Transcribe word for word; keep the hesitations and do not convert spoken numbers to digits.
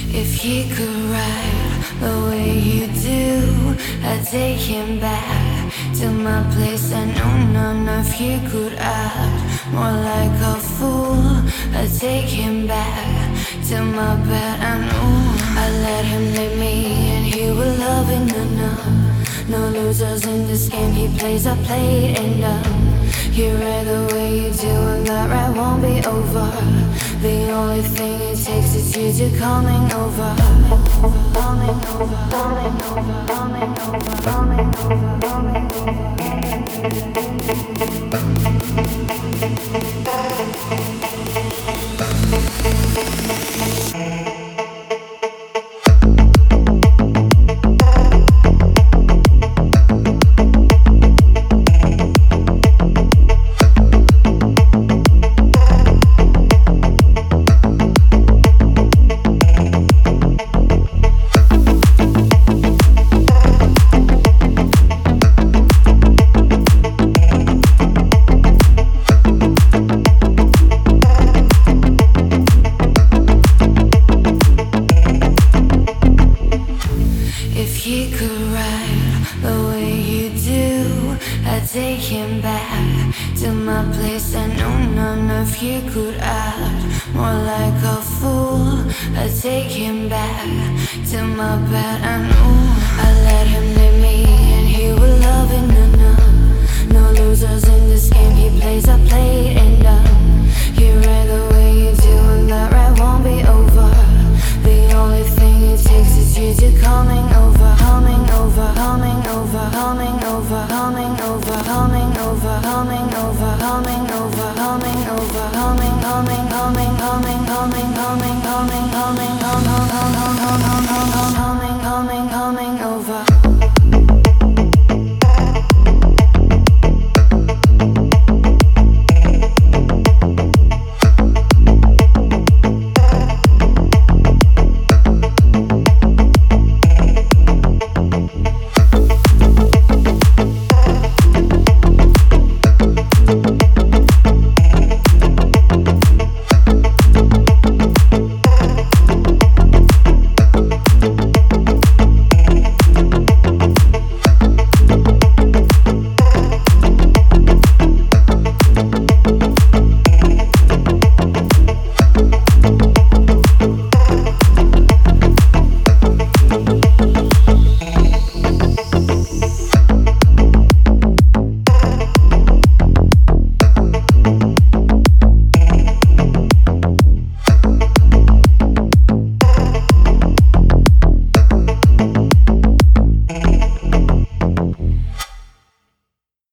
If he could ride the way you do, I'd take him back to my place. I know none of you could act more like a fool. I'd take him back to my bed. I know I let him lead me and he will love it. No, no, no losers in this game. He plays, I play, and um, you ride the way you do, and that ride won't be over. The only thing it takes is you to coming over. Coming over, coming over, coming over, coming over, coming If he could ride the way you do, I'd take him back to my place. I know none of you could act more like a fool. I'd take him back to my bed. I know I let him lead me and he will love it. No, no, no losers in this game. He plays, I play, and um, you ride the way you do, and that ride won't be over. The only thing it takes is you to coming over, coming over, coming over, coming over, coming over, coming over, coming over, coming over, coming over, coming, coming, coming, coming, coming, coming, coming, coming.